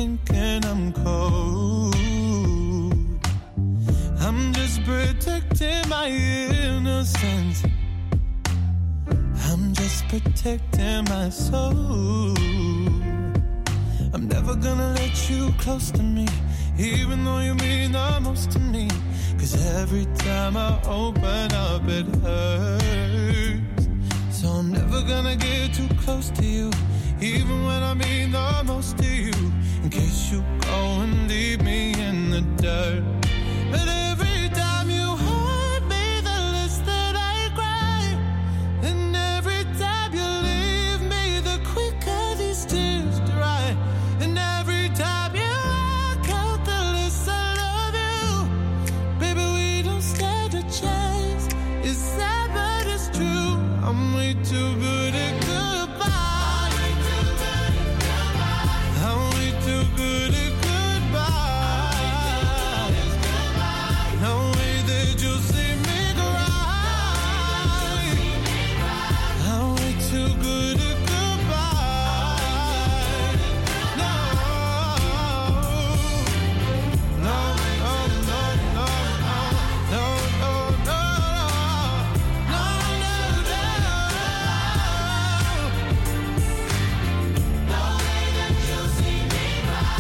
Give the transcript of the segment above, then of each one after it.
thinking I'm cold. I'm just protecting my innocence. I'm just protecting my soul. I'm never gonna let you close to me, even though you mean the most to me. 'Cause every time I open up it hurts. So I'm never gonna get too close to you, even when I mean the most to you. In case you go and leave me in the dirt. But every time you hurt me, the less that I cry. And every time you leave me, the quicker these tears dry. And every time you walk out, the less I love you. Baby, we don't stand a chance. It's sad, but it's true. I'm way too good at goodbye. I'm way too good at goodbye. No way that you'll see me cry. I'm way too good at goodbye. No, no, no, no, no, no, no, no, no, no, no. No way that you'll see me cry.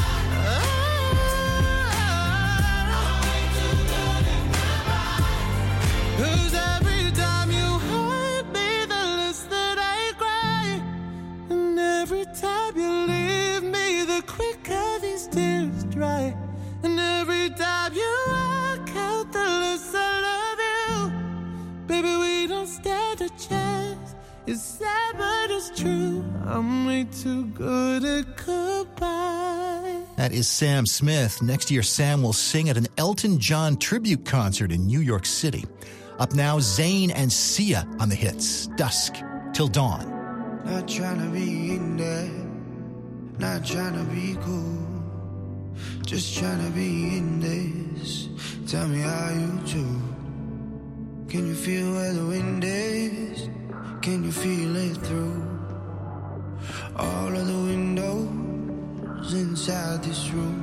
I'm way too good at goodbye. 'Cause every time you hurt me, the less that I cry. And every time you leave me, the quicker these tears dry. And every time you walk out, the less I love you. Baby, we don't stand a chance. It's sad, but it's true. I'm way too good at goodbye. That is Sam Smith. Next year, Sam will sing at an Elton John tribute concert in New York City. Up now, Zayn and Sia on the hits. Dusk Till Dawn. Not trying to be in there, not trying to be cool, just trying to be in this. Tell me how you do. Can you feel where the wind is? Can you feel it through all of the windows inside this room?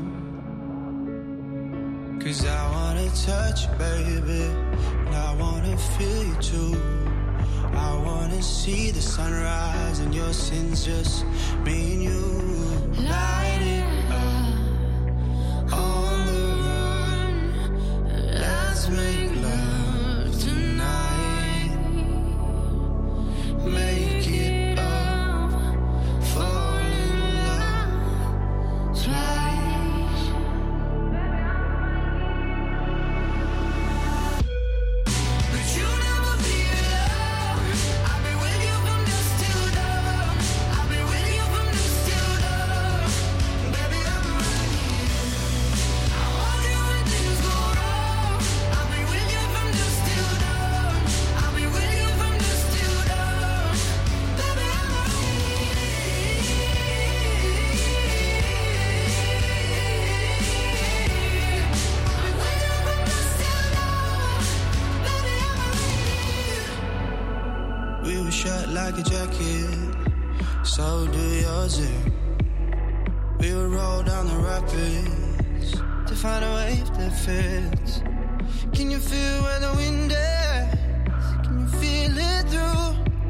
'Cause I wanna touch you, baby, and I wanna feel you too. I wanna see the sunrise and your sins, just me and you. Light it up on the run. Let's make love tonight. Make it up, fall in love twice. But you never feel love. I've been with you from dusk till dawn. I've been with you from dusk till dawn. Baby, I'm right here. I want you when things go wrong. I've been with you from dusk till dawn. I've been with you from dusk till dawn. Baby, I'm right here. We were shut like a jacket, so do yours. We would roll down the rapids to find a wave that fits. Can you feel where the wind is? Can you feel it through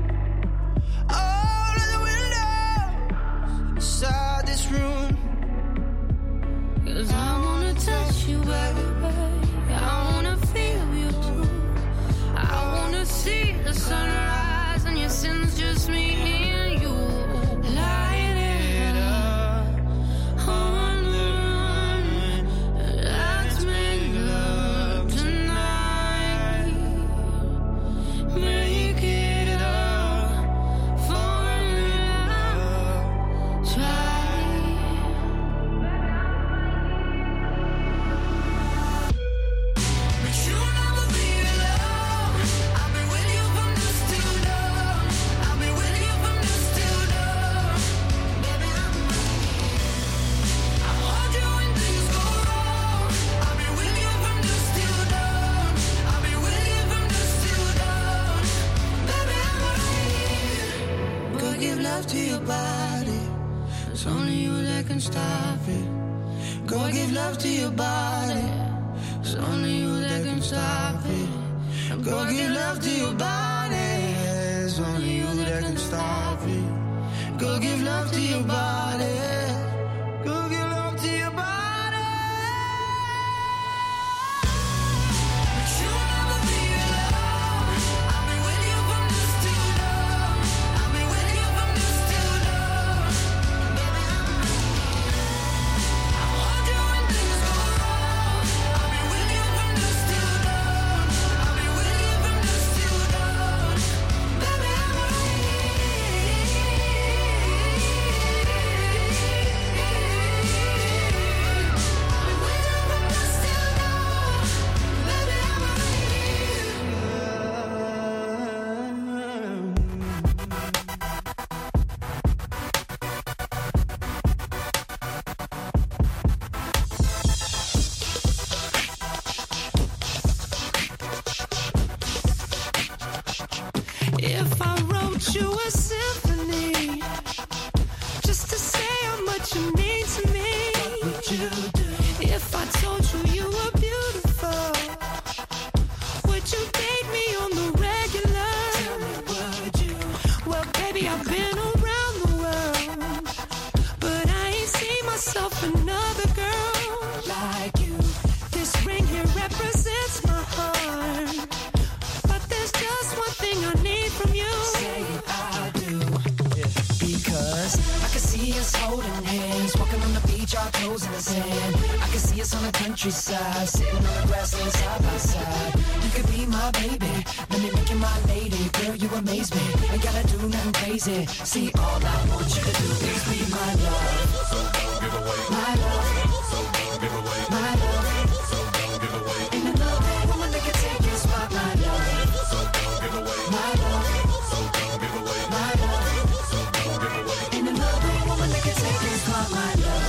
all of the windows inside this room? 'Cause I wanna touch you, baby. I wanna feel you too. I wanna see the sunrise and your sins, just me and you. Light it up on the run. Let's make love tonight. Make it up, fall in love twice. But you never feel love. I've been with you from dusk till only you that can stop it. Go give love to your body. It's only you that can stop it. Go give love to your body. It's only you that can stop it. Go give love to your body. Go give love to your body. But you'll never be alone. I'll be with you from dusk till dawn. I'll be with you from dusk till dawn. Baby, I'll hold you when things go wrong. I'll be with you from dusk till dawn. I'll be with you from dusk till dawn. Baby, I'm if I wrote you a symphony just to say how much you mean to me, what would you do? If I told you you were beautiful, would you date me on the regular? Tell me, would you? Well, baby, I've been around the world, but I ain't seen myself another girl like you. This ring here represents my heart, but there's just one thing I need from you. Say I do. Because I can see us holding hands, walking on the beach, our toes in the sand. I can see us on the countryside, sitting on the grassland side by side. You could be my baby, let me make you my lady. Girl, you amaze me, ain't gotta do nothing crazy. See, all I want you to do is be my love. So don't give away my love. So don't give away my love. So don't give away. Ain't another woman that can take your spot, my love. So don't give away my love. So don't give away my love. So don't give away. Ain't another woman that can take your spot, my love.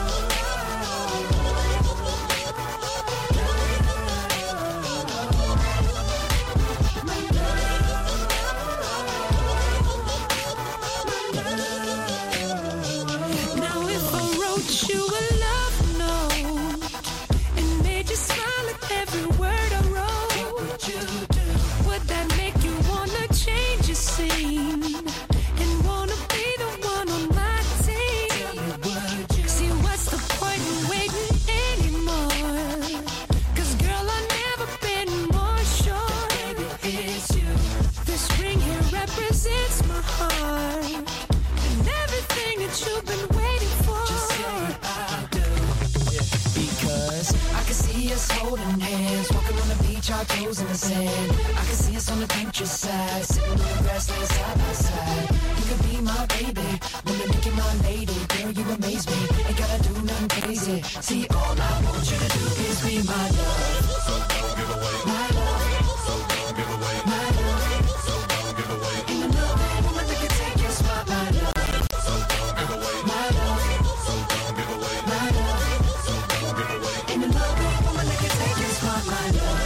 Now if I wrote you a love note and made you smile at every word I wrote, what would you do? Would that make you wanna change your scene and wanna be the one on my team? Tell me, would you? See, what's the point in waiting anymore? 'Cause girl, I've never been more sure. Baby, it's you. This ring here represents my heart and everything that you've been waiting for. Just say I do. Because I can see us holding hands, walking on the beach, our toes in the sand. I can see us on the countryside, sitting on the grassland side by side. You could be my baby, let me make you my lady. Girl, you amaze me, ain't gotta do nothing crazy. See, all I want you to do is be my love. So don't give away my love. So don't give away my love. So don't give away. Ain't another woman that can take your spot, my love. So don't give away my love. So don't give away my love. So don't give away. Ain't another woman that can take your spot, my love.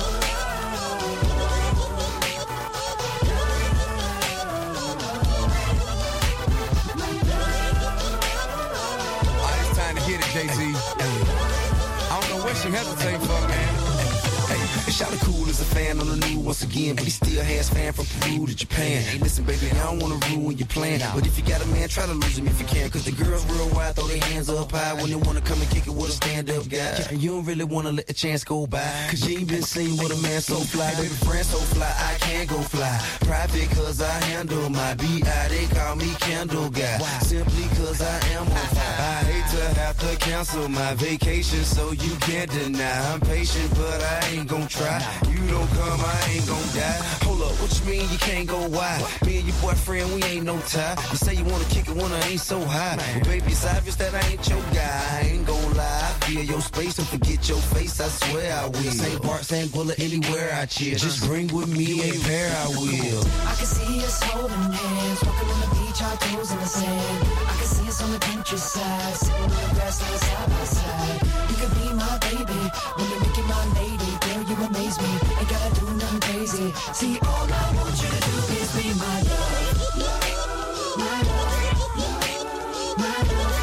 It's time to hit it, Jay-Z. I don't know what she hesitating for, man. Hey, Shawty cool as a fan on the news once again, but he still has fan from Peru to Japan. Hey, listen, baby, I don't wanna ruin your plan, but if you got a man, try to lose him if you can. 'Cause the girls real wide, throw their hands up high when they wanna come and kick it with a stand-up guy. And you don't really wanna let the chance go by, 'cause you ain't been seen with a man so fly. Baby, friend so fly, I can't go fly. Private 'cause I handle my B.I. They call me Candle Guy. Simply 'cause I am on fire. I hate to have to cancel my vacation, so you can't deny. I'm patient, but I ain't gon' try. You don't come, I ain't gon' die. Hold up, what you mean you can't go wide? Me and your boyfriend, we ain't no tie. You say you wanna kick it when I ain't so high. Well, baby, it's obvious that I ain't your guy. I ain't gon' lie. I feel your space and forget your face, I swear I will. St. Bart, St. Bullet, anywhere I chill. Just bring with me a pair, I will. I can see us holding hands, walking on the beach, our toes in the sand. I can see us on the countryside, sitting on the grassland side by side. You could be my baby, let me make you my lady. Girl, you amaze me, ain't gotta do nothing crazy. See, all I want you to do is be my love. My love, my love.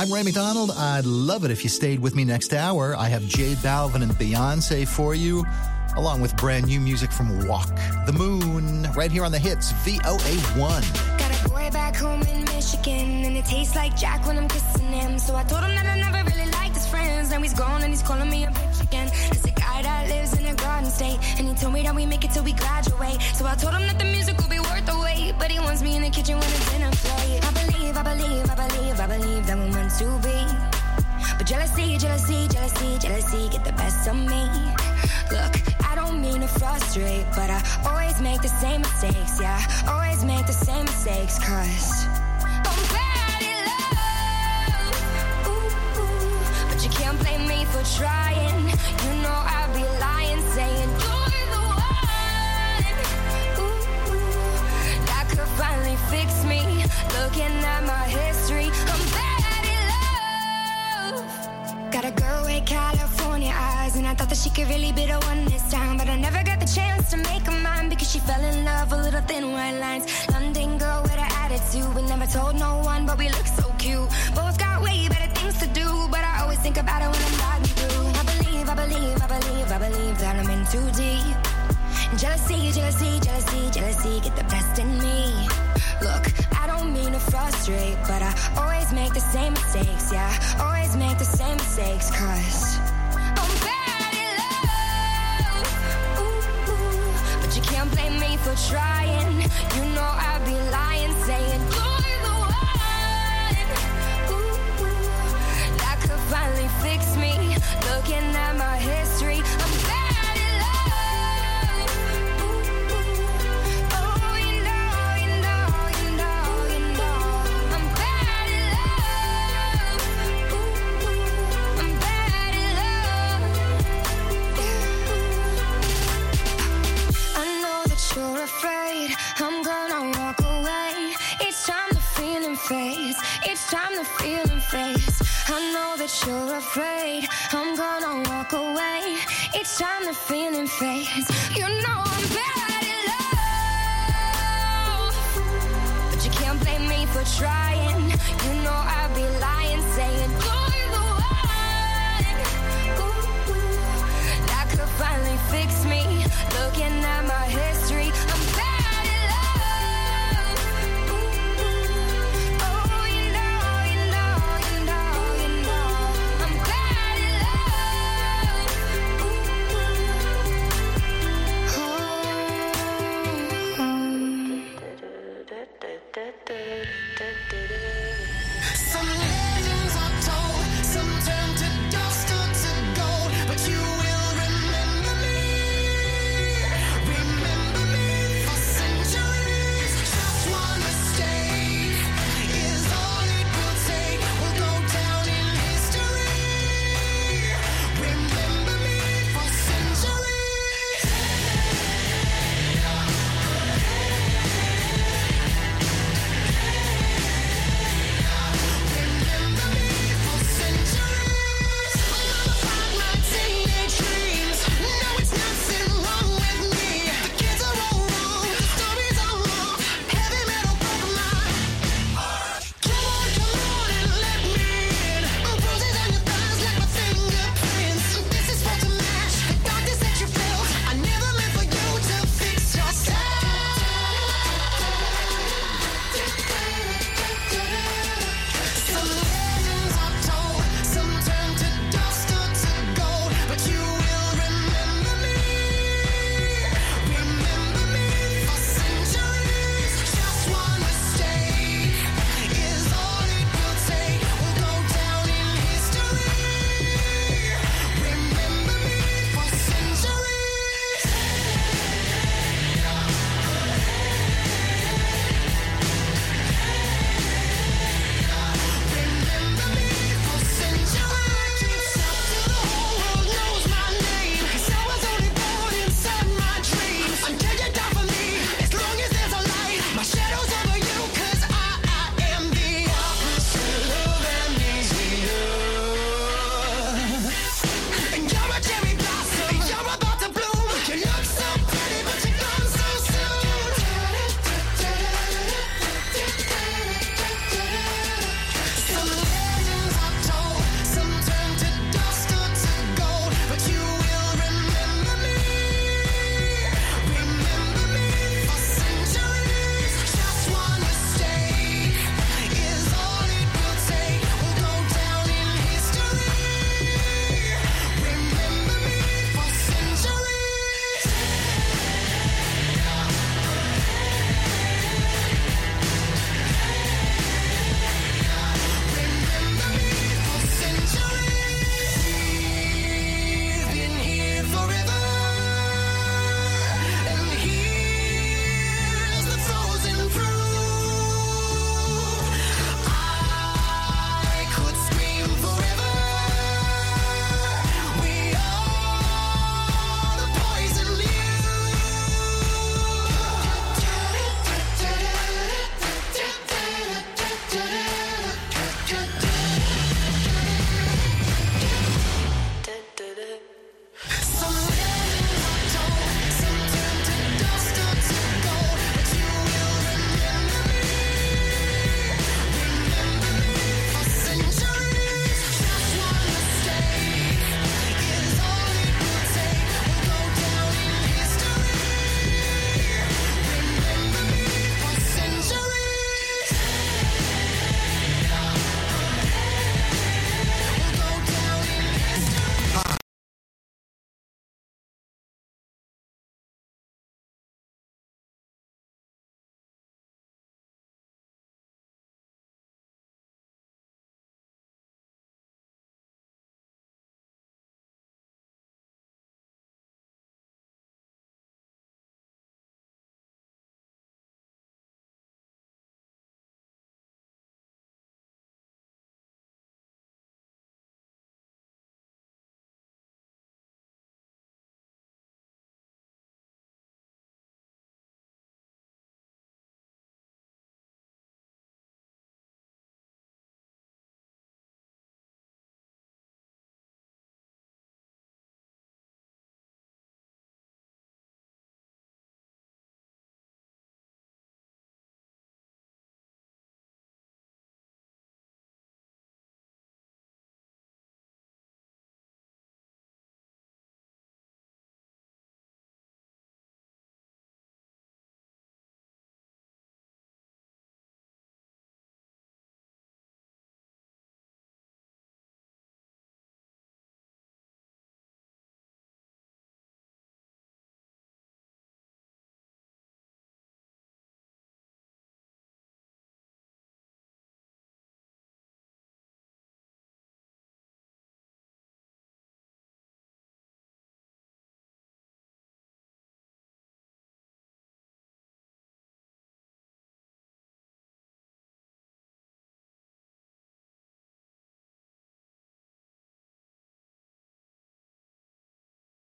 I'm Ray McDonald. I'd love it if you stayed with me next hour. I have J Balvin and Beyonce for you, along with brand new music from Walk the Moon, right here on the hits, VOA1. Got a boy back home in Michigan, and it tastes like Jack when I'm kissing him. So I told him that I never really liked his friends. Now he's gone and he's calling me a bitch again. There's a guy that lives in a garden state, and he told me that we make it till we graduate. So I told him that the music will be worth the wait, but he wants me in the kitchen when it's dinner plate. I believe that we're meant to be. But jealousy, get the best of me. Look, I don't mean to frustrate, but I always make the same mistakes, yeah. Always make the same mistakes, cause I'm bad at love. Ooh, ooh. But you can't blame me for trying. You know I'd be lying, saying you're the one. Ooh, ooh. That could finally fix me. Looking at my history, I'm bad at love. Got a girl with California eyes, and I thought that she could really be the one this time, but I never got the chance to make her mine because she fell in love with little thin white lines. London girl with an attitude, we never told no one, but we look so cute. Both got way better things to do, but I always think about it when I'm riding through. I believe that I'm in too deep. Jealousy, get the best in me. Look, I don't mean to frustrate, but I always make the same mistakes, yeah. Always make the same mistakes, cause I'm bad at love. Ooh, ooh. But you can't blame me for trying. You know I'd be lying, saying you're the one. Ooh, ooh. That could finally fix me. Looking at my history, I'm bad at love. Ooh, ooh. Oh, you know, I'm bad at love. Ooh, ooh. I'm bad at love. I know that you're afraid I'm gonna walk away. It's time the feeling fades. It's time the feeling fades. I know that you're afraid I'm gonna walk away. It's time the feeling fades. You know I'm bad at love, but you can't blame me for trying. You know I'd be lying, saying you're the one. Ooh, ooh. That could finally fix me. Looking at my history, I'm bad at love. Ooh, ooh. Oh, you know, I'm bad at love. Ooh, ooh. Some legends are told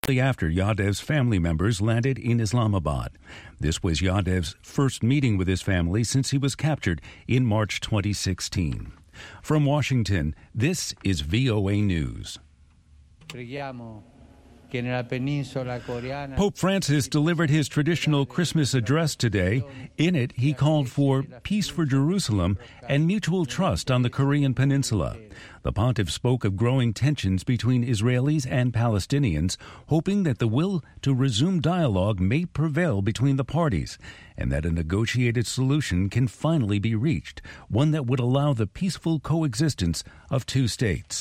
after Yadev's family members landed in Islamabad. This was Yadev's first meeting with his family since he was captured in March 2016. From Washington, this is VOA News. Pope Francis delivered his traditional Christmas address today. In it, he called for peace for Jerusalem and mutual trust on the Korean Peninsula. The pontiff spoke of growing tensions between Israelis and Palestinians, hoping that the will to resume dialogue may prevail between the parties and that a negotiated solution can finally be reached, one that would allow the peaceful coexistence of two states.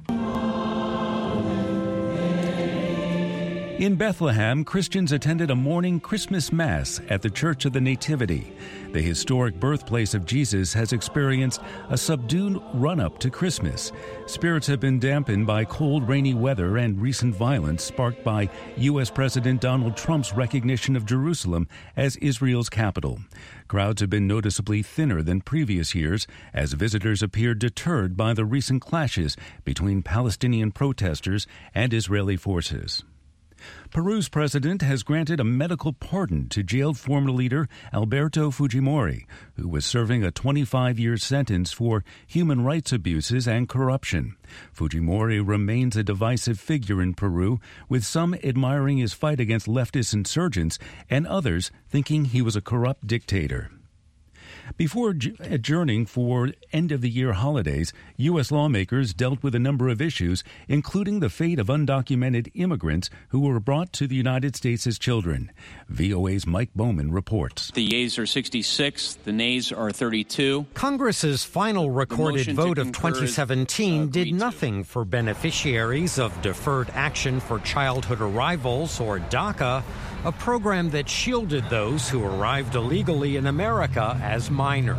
In Bethlehem, Christians attended a morning Christmas Mass at the Church of the Nativity. The historic birthplace of Jesus has experienced a subdued run-up to Christmas. Spirits have been dampened by cold, rainy weather and recent violence sparked by U.S. President Donald Trump's recognition of Jerusalem as Israel's capital. Crowds have been noticeably thinner than previous years as visitors appeared deterred by the recent clashes between Palestinian protesters and Israeli forces. Peru's president has granted a medical pardon to jailed former leader Alberto Fujimori, who was serving a 25-year sentence for human rights abuses and corruption. Fujimori remains a divisive figure in Peru, with some admiring his fight against leftist insurgents and others thinking he was a corrupt dictator. Before adjourning for end-of-the-year holidays, U.S. lawmakers dealt with a number of issues, including the fate of undocumented immigrants who were brought to the United States as children. VOA's Mike Bowman reports. The yeas are 66, the nays are 32. Congress's final recorded vote of 2017 did nothing for beneficiaries of Deferred Action for Childhood Arrivals, or DACA, a program that shielded those who arrived illegally in America as minors.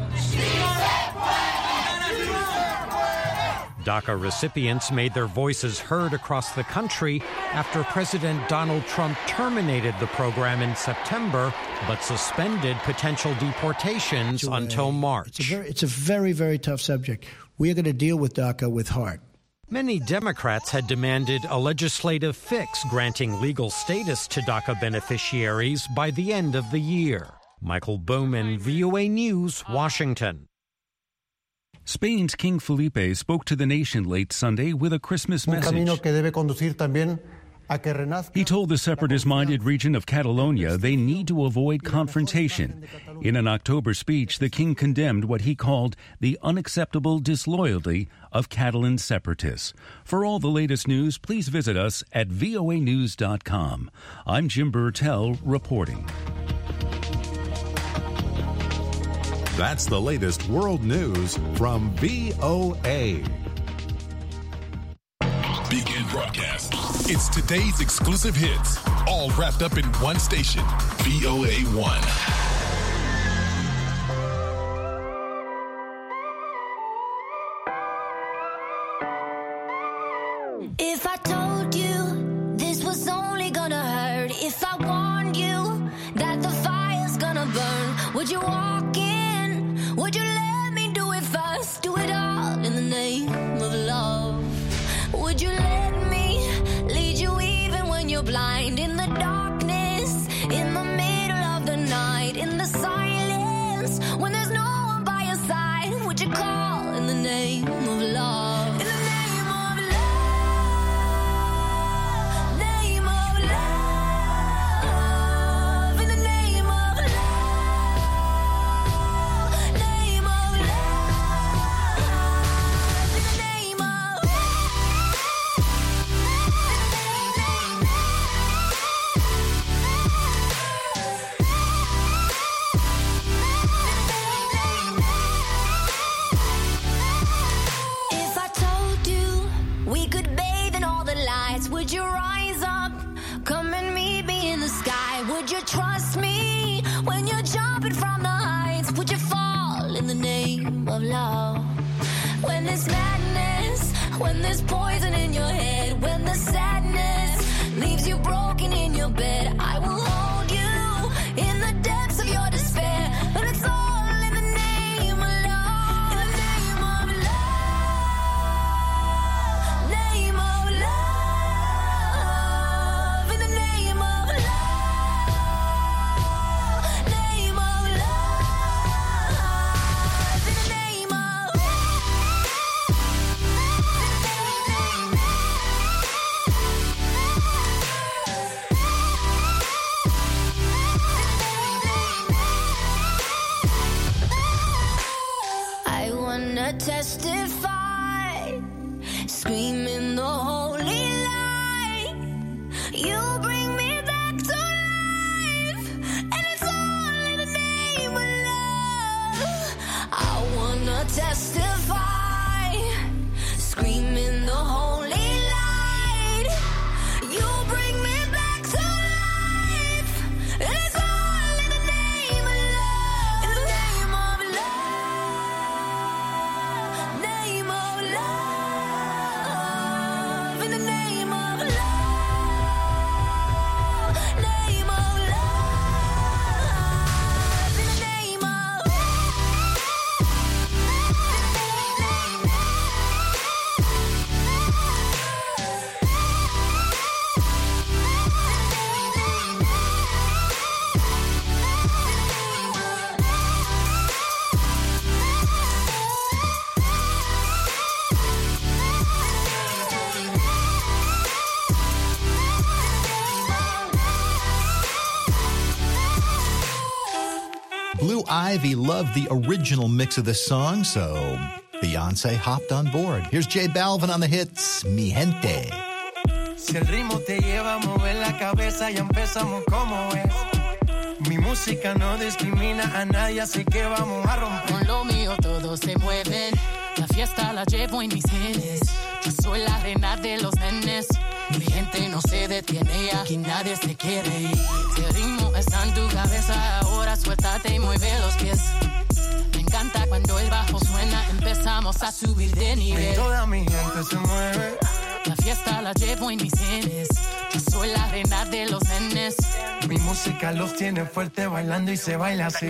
DACA recipients made their voices heard across the country after President Donald Trump terminated the program in September, but suspended potential deportations until March. It's a very, very tough subject. We are going to deal with DACA with heart. Many Democrats had demanded a legislative fix granting legal status to DACA beneficiaries by the end of the year. Michael Bowman, VOA News, Washington. Spain's King Felipe spoke to the nation late Sunday with a Christmas message. He told the separatist-minded region of Catalonia they need to avoid confrontation. In an October speech, the king condemned what he called the unacceptable disloyalty of Catalan separatists. For all the latest news, please visit us at voanews.com. I'm Jim Burtell reporting. That's the latest world news from VOA. Begin broadcast. It's today's exclusive hits, all wrapped up in one station, VOA 1. If I told you this was only gonna hurt, if I warned you that the fire's gonna burn, would you walk in? Would you let me do it first? Do it all in the name of love. Would you let me lead you even when you're blind? In the darkness, in the middle of the night, in the silence, when there's no one by your side, would you call in the name of love? In the name of love, name of love, in the name of love, name of love, in the name of If I told you we could bathe in all the lights, would you rise up? Come and meet me in the sky. Would you trust me when you're jumping from the heights? Would you fall in the name of love? When there's madness, when there's poison in your head, when the sadness leaves you broken in your bed, I will hold you in the depths of your despair. But it's all in the name of love. In the name of love. Name of love. In the Blue Ivy loved the original mix of this song, so Beyoncé hopped on board. Here's J Balvin on the hits, Mi Gente. Si el ritmo te lleva a mover la cabeza, ya empezamos como es. Mi música no discrimina a nadie, así que vamos a romper. Con lo mío todos se mueven, la fiesta la llevo en mis genes. Yo soy la reina de los nenes, mi gente no se detiene, aquí nadie se quiere ir. Si el ritmo está en tu cabeza, ahora suéltate y mueve los pies. Me encanta cuando el bajo suena, empezamos a subir de nivel. Y toda mi gente se mueve. La fiesta la llevo en mis genes, yo soy la reina de los nenes. Mi música los tiene fuerte bailando y se baila así.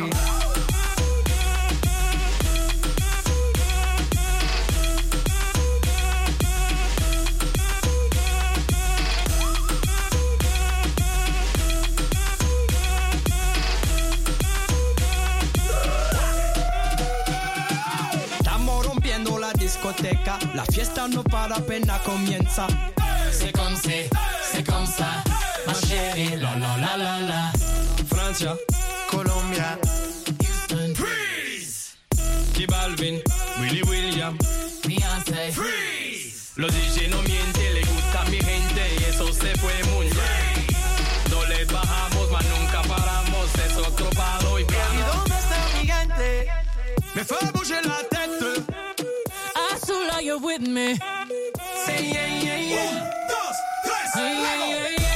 Estamos rompiendo la discoteca, la fiesta no para, apenas comienza. C'est comme ça, ma chérie, la la la la la. Francia, Colombia, Houston, Freeze. J Balvin, Willy William, Beyoncé, Freeze. Los DJ no mienten, le gusta a mi gente y eso se fue muy bien. No les bajamos, mas nunca paramos, es otro palo y plano. ¿Y dónde está mi gente? Me fait bouger la tête. Azul, are you with me? Say yeah, yeah, yeah. Yeah, yeah, yeah, yeah.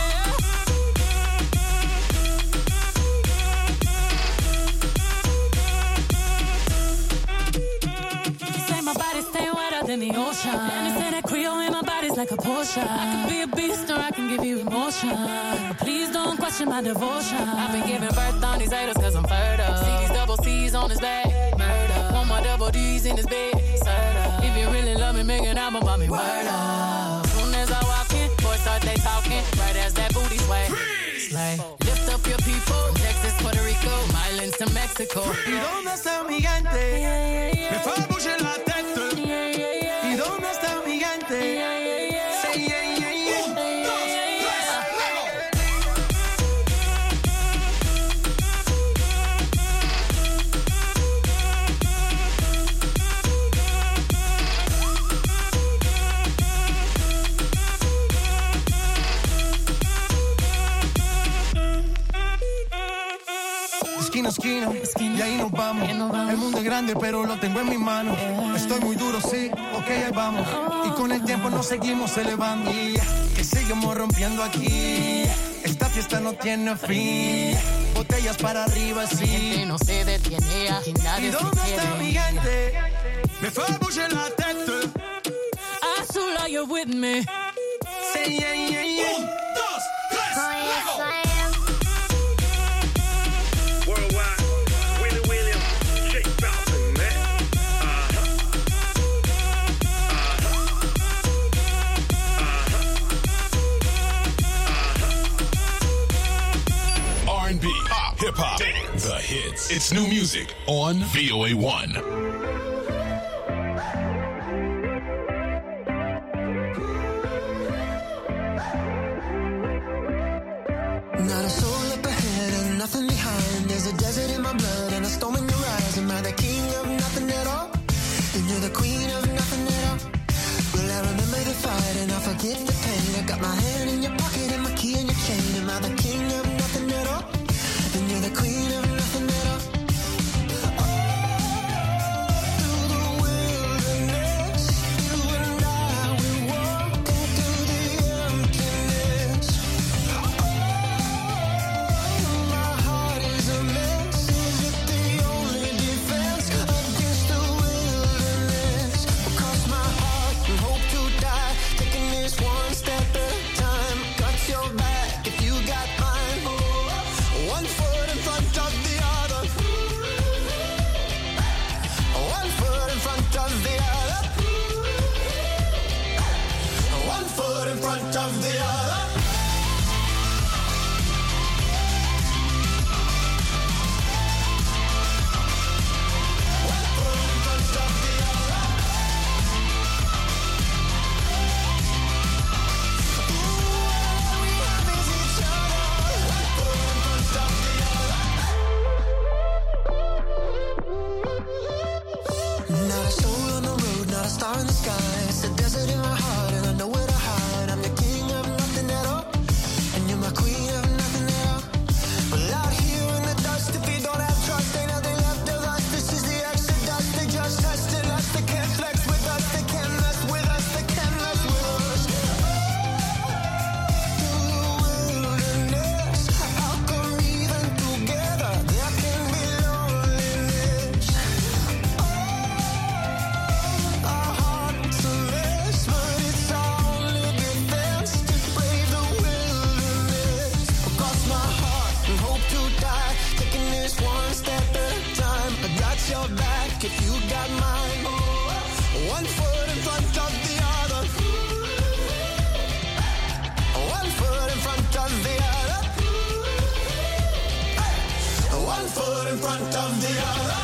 You say my body stay wetter than the ocean, and you say that Creole in my body's like a Porsche. I can be a beast or I can give you emotion. Please don't question my devotion. I've been giving birth on these haters cause I'm fertile. See these double C's on his back, murder. Want my double D's in his bed, serve. If you really love me, make an album about me, word up. Soon as I walk in, boys start they talking, right as that booty sway. Slay. Lift up your people, from Texas, Puerto Rico, Milan to Mexico. ¿Y dónde está mi gente? Me fait bouger la tête. ¿Y dónde está mi gente? Say yeah, yeah, yeah. Esquina, y ahí nos vamos. El mundo es grande, pero lo tengo en mis manos. Estoy muy duro, sí, ok, ahí vamos. Y con el tiempo nos seguimos elevando. Que seguimos rompiendo aquí. Esta fiesta no tiene fin. Botellas para arriba, sí. Mi gente no se detiene, aquí nadie ¿Y se dónde quiere está mi ir. gente? Me fait bouger la tête. Azul, are you with me? Say yeah, yeah, yeah. 1, 2, 3, yes, I am. Worldwide, Willie William, J Balvin, man. R&B, pop, hip hop, dance, the hits. It's new music on VOA1. Not a soul up ahead and nothing behind. There's a desert in my blood and a storm in your eyes. Am I the king of nothing at all? And you're the queen of nothing at all. Will I remember the fight and I forget the pain? I got my hand in your pocket and my key in your chain. Am I the king of nothing at all? And you're the queen of nothing at all. Through the wilderness, you and I, we walk into the emptiness. My heart is a mess. Is it the only defense against the wilderness? Cross my heart and hope to die, taking this one step at a time. Got your back if you got mine. One foot in front of the other. One foot in front of the other. One foot in front of the other. your back if you got mine. One foot in front of the other. One foot in front of the other. One foot in front of the other.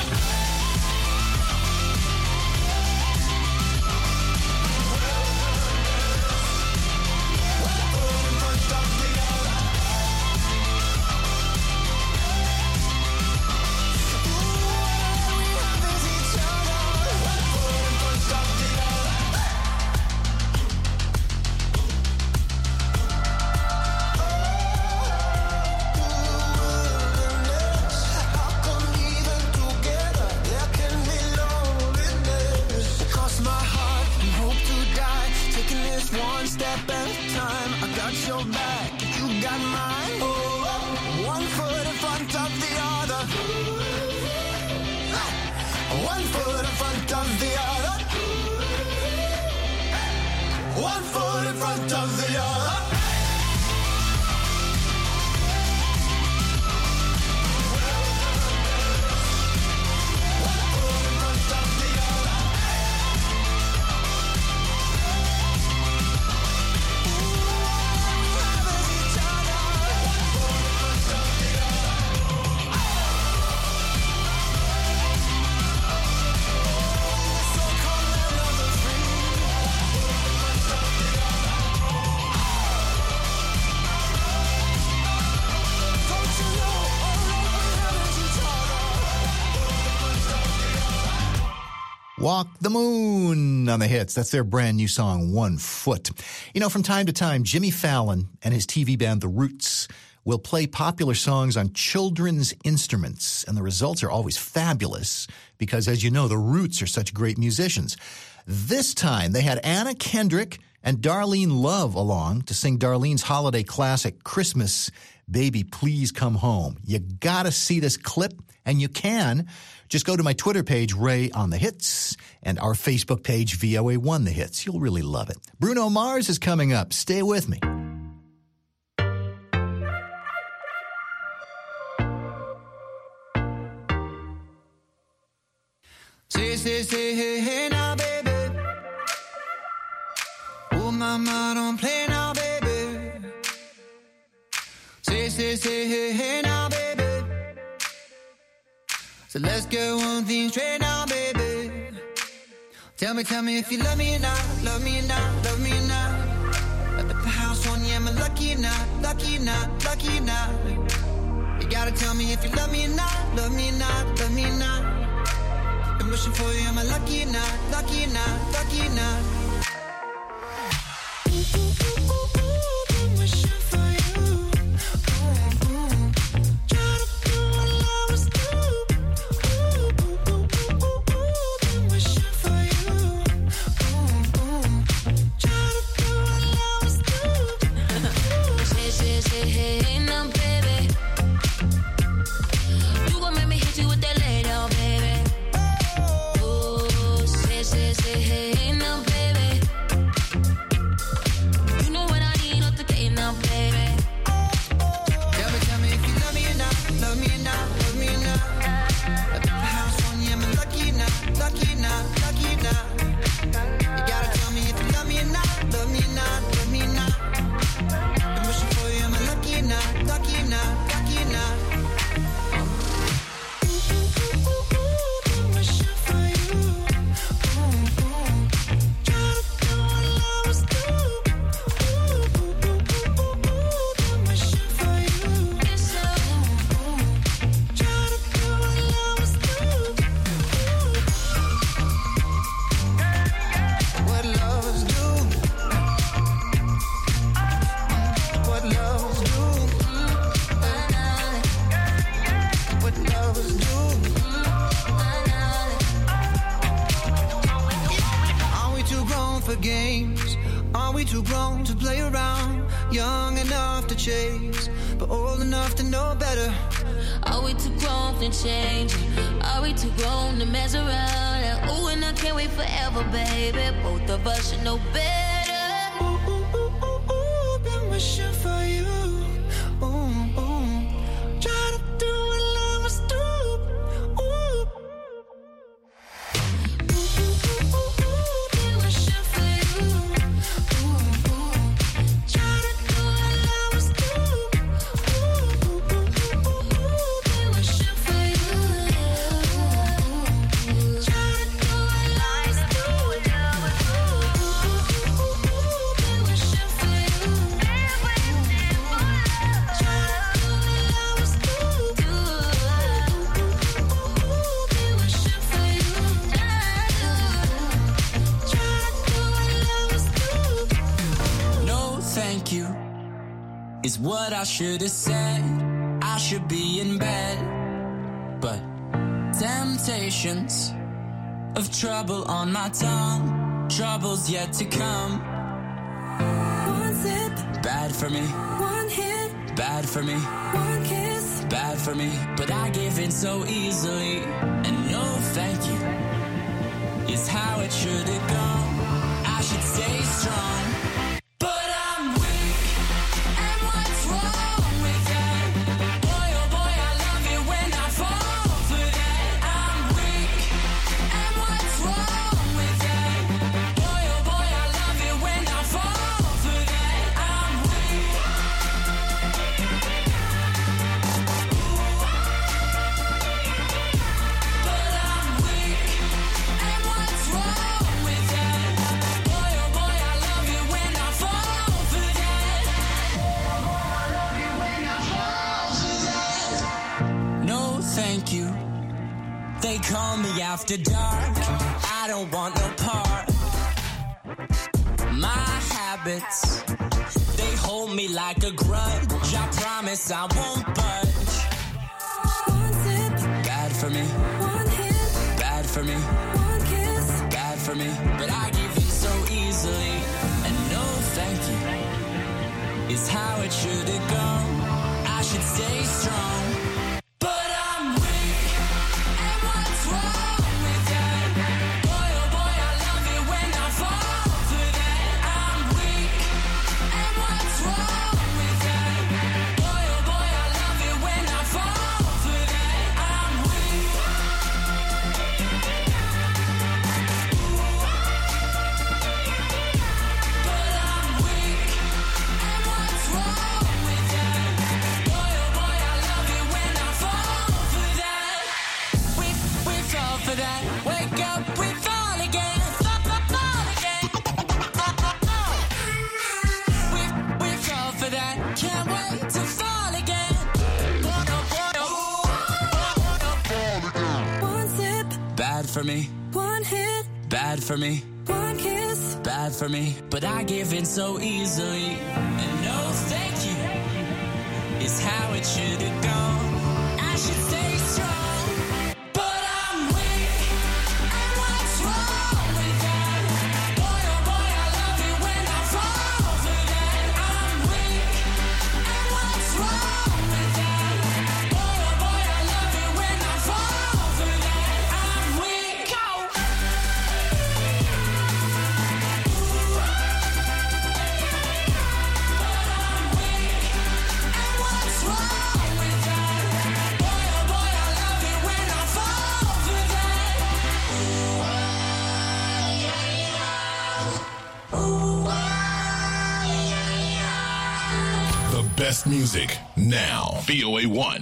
One step at a time, I got your back, you got mine. One foot in front of the other. One foot in front of the other. One foot in front of the other. Walk the Moon on the Hits. That's their brand new song, One Foot. You know, from time to time, Jimmy Fallon and his TV band, The Roots, will play popular songs on children's instruments, and the results are always fabulous because, as you know, The Roots are such great musicians. This time, they had Anna Kendrick and Darlene Love along to sing Darlene's holiday classic, Christmas, Baby, Please Come Home. You gotta see this clip, and you can. Just go to my Twitter page, Ray on the Hits, and our Facebook page, VOA1 The Hits. You'll really love it. Bruno Mars is coming up. Stay with me. Say, hey, now, baby. Oh, mama, don't play now, baby. Say, hey, now, baby. So let's get one thing straight now, baby. Tell me if you love me or not, love me or not, love me or not. At the house on you, am I lucky or not, lucky or not, lucky or not? You gotta tell me if you love me or not, love me or not, love me or not. I'm wishing for you, am I lucky or not, lucky or not, lucky or not? I'm wishing for you. Try to do what love is do. I'm wishing for you. Try to do what love is do. Say, hey, now, baby. You gon' make me hit you with that lay down, baby. Say, hey, now, baby. You know what I need, not the day now, baby. Tell me if you love me or not, love me or not, love me or not. At the house on you, am I lucky or not, lucky or not, lucky or not? You gotta tell me if you love me or not, love me or not, love me or not. I'm wishing for you, am I lucky or not, lucky or not, lucky or not? I'm wishing for you. Try to do what love is do. I'm wishing for you. Try to do what love is do. What lovers do. What lovers do. What lovers do. Are we too grown for games? Are we too grown to play around? Young enough to chase, but old enough to know better. Are we too grown to change? Are we too grown to mess around? And ooh, and I can't wait forever, baby. Both of us should know better. Been wishing for you. Try to do what lovers do. thank you is what I should have said. I should be in bed, but temptations of trouble on my tongue, trouble's yet to come. One sip, Bad for me, one hit, bad for me, one kiss. bad for me, but I give in so easily. And no thank you is how it should have gone. I should stay strong, but I'm weak. And what's wrong with that? Boy, oh boy, I love it when I fall for that. I'm weak. And what's wrong with that? Boy, oh boy, I love it when I fall for that. I'm weak. But I'm weak. And what's wrong with that? Boy, oh boy, I love it when I fall for that. No, thank you. They call me after dark. I don't want no part. My habits, they hold me like a grudge. I promise I won't budge. One sip, Bad for me, one hit, bad for me, one kiss. bad for me, but I give in so easily. And no thank you is how it should have gone. I should stay strong, but I'm weak. And what's wrong with that? Boy, oh boy, I love it when I fall for that. I'm weak. And what's wrong with that? Boy, oh boy, I love it when I fall for that. I'm weak. But I'm weak. And what's wrong with that? Boy, oh boy, I love it when I fall for that. We fall for that. Wake up, we fall again. Fall again. We fall for that. Can't wait to fall again. One sip, Bad for me, one hit, bad for me, one kiss. bad for me, but I give in so easily. And no thank you is how it should have gone. I should stay strong, but I'm weak. And what's wrong with that? Boy, oh boy, I love it when I fall for that. I'm weak. And what's wrong with that? Boy, oh boy, I love it when I fall for that. I'm weak. What's wrong with that? Boy, oh boy, I love it when I fall for that. The best music now. VOA1.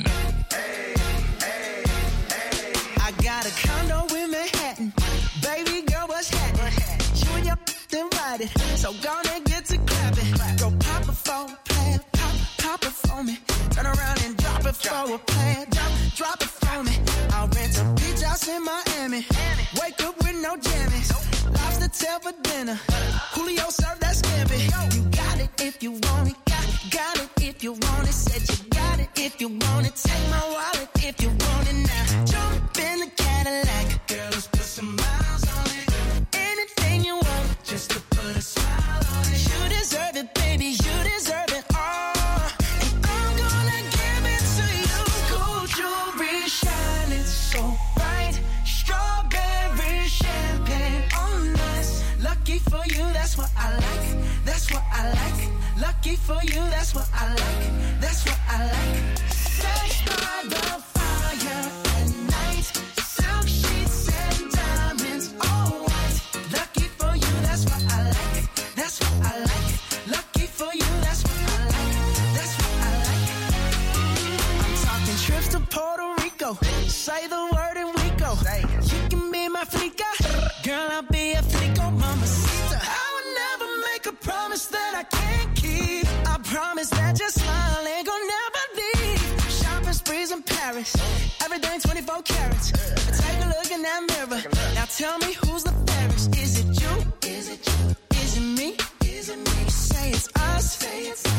I got a condo in Manhattan. Baby girl, what's happening? You and your then ride it. So gonna get to clapping. Go pop it for a plan. Pop it for me. Turn around and drop it for a plan. Drop it for me. I'll rent a beach house in Miami. Wake up with no jammies. Lobster tail for dinner. Julio served that scampi. You got it if you want it. Got it if you want it. Said you got it if you want it. Take my wallet if you want it now. Jump in the Cadillac. Girl, let's put some miles on it. Anything you want, just to put a smile on it. You deserve it, baby. You deserve it all. And I'm gonna give it to you. Gold jewelry shining so bright. Strawberry champagne on us. Lucky for you, that's what I like. That's what I like. Lucky for you, that's what I like. That's what I like. Sex by the fire at night. Silk sheets and diamonds, all white. Lucky for you, that's what I like. That's what I like. Lucky for you, that's what I like. That's what I like. I'm talking trips to Puerto Rico. Say the word and we go. You can be my flica. Girl, I'll be a flico, mamacita. I would never make a promise that I can't keep. I promise that your smile ain't gonna never leave. Shopping sprees in Paris. Everything 24 carats. Take a look in that mirror. Now tell me who's the fairest. Is it you? Is it you? Is it me? Is it me? Say it's us say it's